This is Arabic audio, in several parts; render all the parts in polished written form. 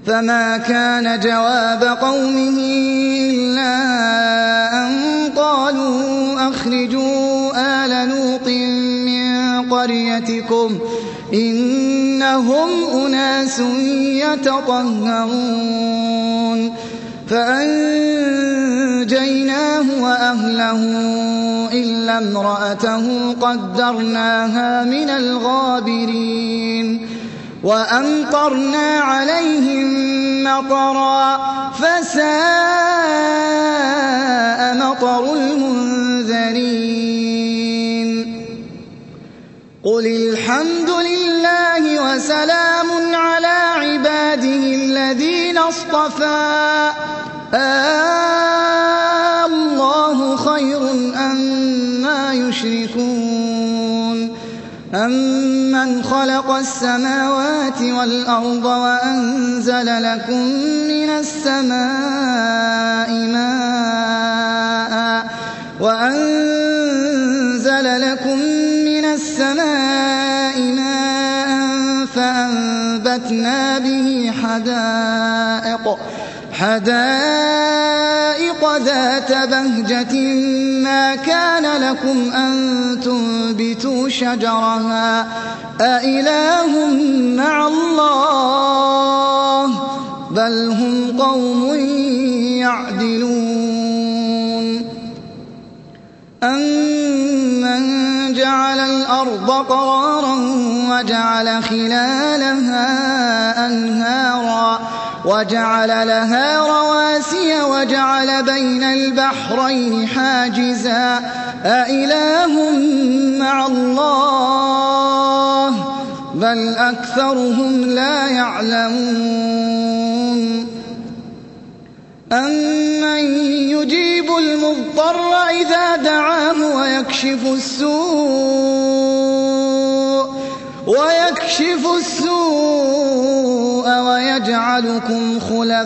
فما كان جواب قومه إلا أن قالوا أخرجوا آل لوط من قريتكم إنهم أناس يتطهرون فأنجيناه وأهله إلا امرأته قدرناها من الغابرين وأمطرنا عليهم مطرا فساء مطر المنذرين قل الحمد لله وسلام على عباده الذين اصطفى الله خير أما يشركون أمن خلق السماوات والأرض وأنزل لكم من السماء ماء فأنبتنا به حدائق ذات بهجة ما كان لكم أن تنبتوا شجرها أإله مع الله بل هم قوم يعدلون أمن جعل الأرض قرارا وجعل خلالها أنهارا وجعل لها رواسي وجعل بين البحرين حاجزا أإله مع الله بل أكثرهم لا يعلمون أمن يجيب المضطر إذا دعاه ويكشف السوء ويجعلكم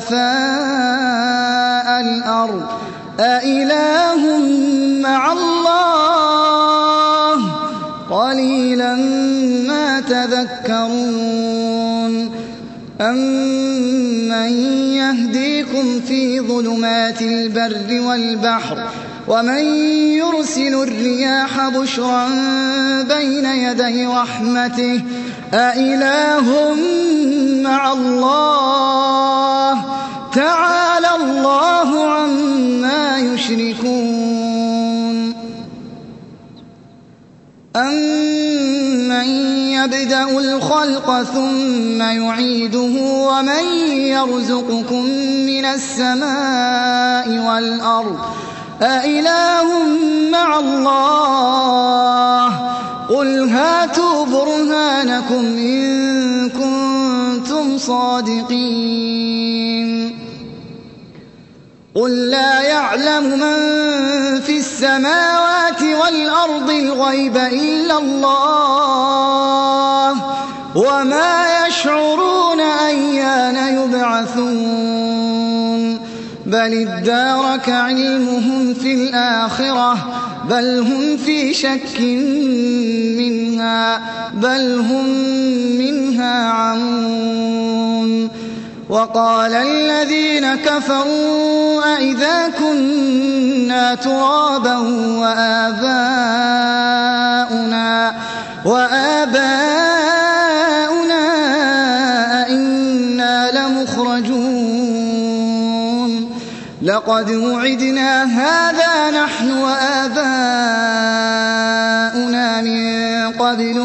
خلفاء الأرض أإله مع الله قليلا ما تذكرون أمن يهديكم في ظلمات البر والبحر ومن يرسل الرياح بشرا بين يدي رحمته أإله مع الله تعالى الله عما يشركون أمن يبدأ الخلق ثم يعيده ومن يرزقكم من السماء والأرض أإله مع الله قل هاتوا برهانكم إن كنتم صادقين قل لا يعلم من في السماوات والأرض الغيب إلا الله وما يشعرون أيان يبعثون بل ادارك علمهم في الآخرة بل هم في شك منها بل هم منها عمون وقال الذين كفروا أئذا كنا ترابا وآباؤنا أئنا لمخرجون لقد وعدنا هذا نحن وآباؤنا من قبل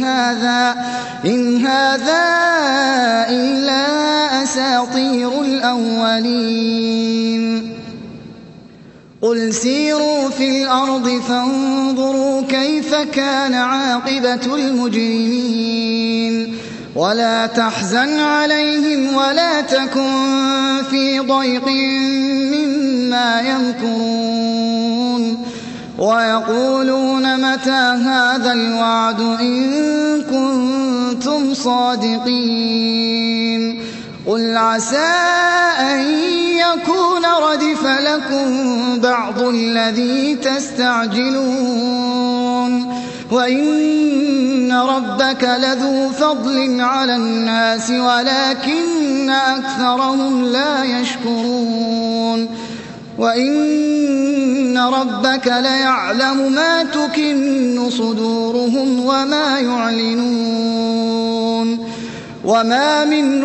إن هذا إلا أساطير الأولين قل سيروا في الأرض فانظروا كيف كان عاقبة المجرمين ولا تحزن عليهم ولا تكن في ضيق مما يمكرون ويقولون متى هذا الوعد إن كنتم صادقين قل عسى أن يكون ردف لكم بعض الذي تستعجلون وإن ربك لذو فضل على الناس ولكن أكثرهم لا يشكرون وإن ربك ليعلم ما تكن صدورهم وما يعلنون وما من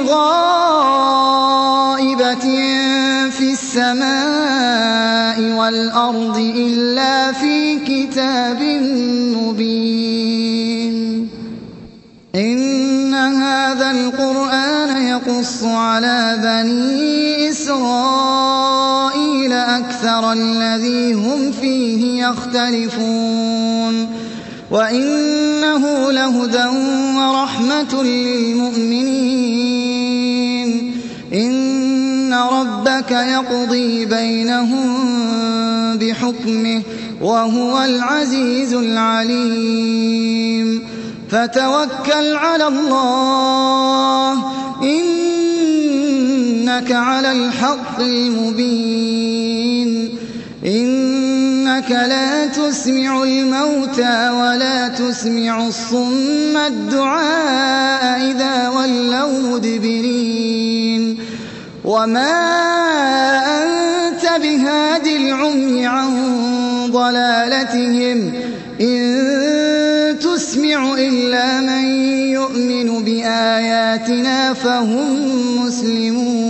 غائبة في السماء والأرض إلا في كتاب مبين إن هذا القرآن يقص على بني إسرائيل أكثر الذي هم فيه يختلفون وإنه لهدى ورحمة للمؤمنين إن ربك يقضي بينهم بحكمه وهو العزيز العليم فتوكل على الله إنك على الحق المبين إنك لا تسمع الموتى ولا تسمع الصم الدعاء إذا ولوا مدبرين وما أنت بهاد العمي عن ضلالتهم إن تسمع إلا من يؤمن بآياتنا فهم مسلمون